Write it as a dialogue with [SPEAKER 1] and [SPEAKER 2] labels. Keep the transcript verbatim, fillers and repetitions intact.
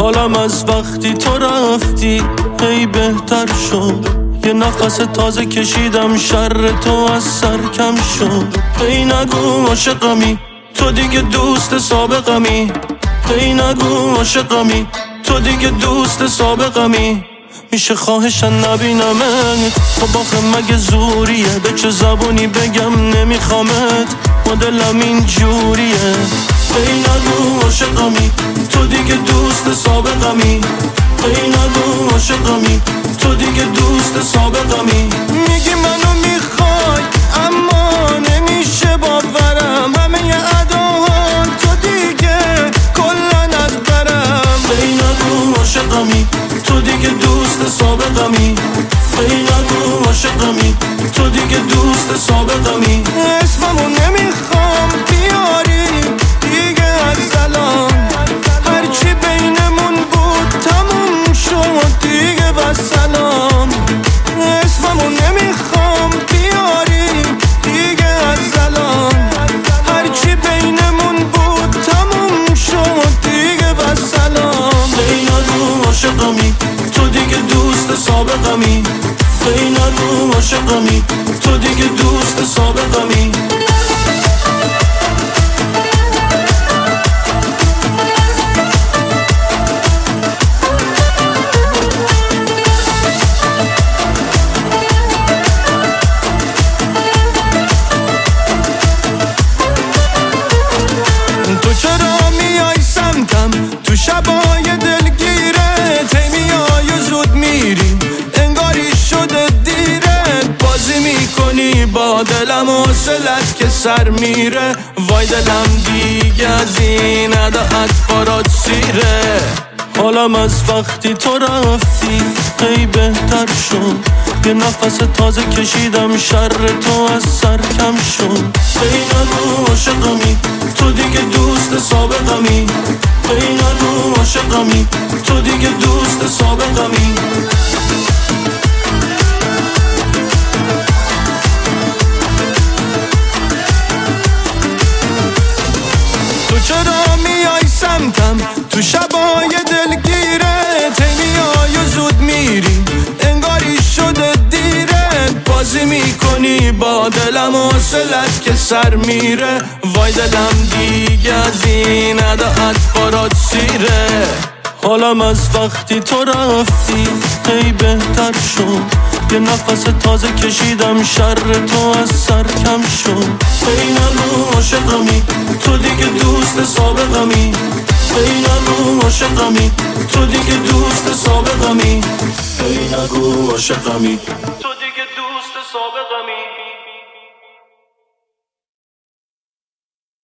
[SPEAKER 1] حالم از وقتی تو رفتی هی بهتر شد، یه نفس تازه کشیدم شر تو از سر کم شد. هی نگو عاشقمی تو دیگه دوست سابقمی، هی نگو عاشقمی تو دیگه دوست سابقمی. میشه خواهشن نبینمت، خب آخه مگه زوریه به چه زبونی بگم نمیخوامت، مدلم این جوریه. هی نگو عاشقمی تو دیگه دوست سابقمی، هی نگو عاشقمی تو دیگه دوست سابقمی. میگی منو میخوای اما نمیشه باورم، همه ی اداها تو دیگه کلن از برم. هی نگو عاشقمی تو دیگه دوست سابقمی، هی نگو عاشقمی تو دیگه دوست سابقمی. اسممو نمیخوام بیاری دیگه از الان، هرچی بینمون بود تموم شد دیگه و سلام. اسممو نمیخوام بیاری دیگه از الان، هرچی بینمون بود تموم شد دیگه و سلام. هی نگو عاشقمی تو دیگه دوست سابقمی، هی نگو عاشقمی تو دیگه دوست سابقمی. تو چرا میای سمتم تو شبای دلگیرت، هی میای و زود میری انگاری شده دیره، بازی میکنی با دلم و حوصلت که سر میره. وای دلم دیگه از این عداعت برات سیره، حالم از وقتی تو رفتی هی بهتر شد، یه نفس تازه کشیدم شر تو از سر کم شد. هی نگو عاشقمی تو دیگه دوست سابقمی، هی نگو عاشقمی تو دیگه دوست سابقمی. تو چرا میای سمتم تو شبای دلگیرت، هی میای و زود میری انگاری شده دیره، بازی میکنی با دلم و حوصلت که سر میره. وای دلم دیگه از این عداعت برات سیره، حالم از وقتی تو رفتی هی بهتر شد، یه نفس تازه کشیدم شر تو از سر کم شد. هی نگو عاشقمی تو دیگه دوست سابقمی، هی نگو عاشقمی تو دیگه دوست سابقمی، هی نگو عاشقمی تو دیگه دوست سابقمی.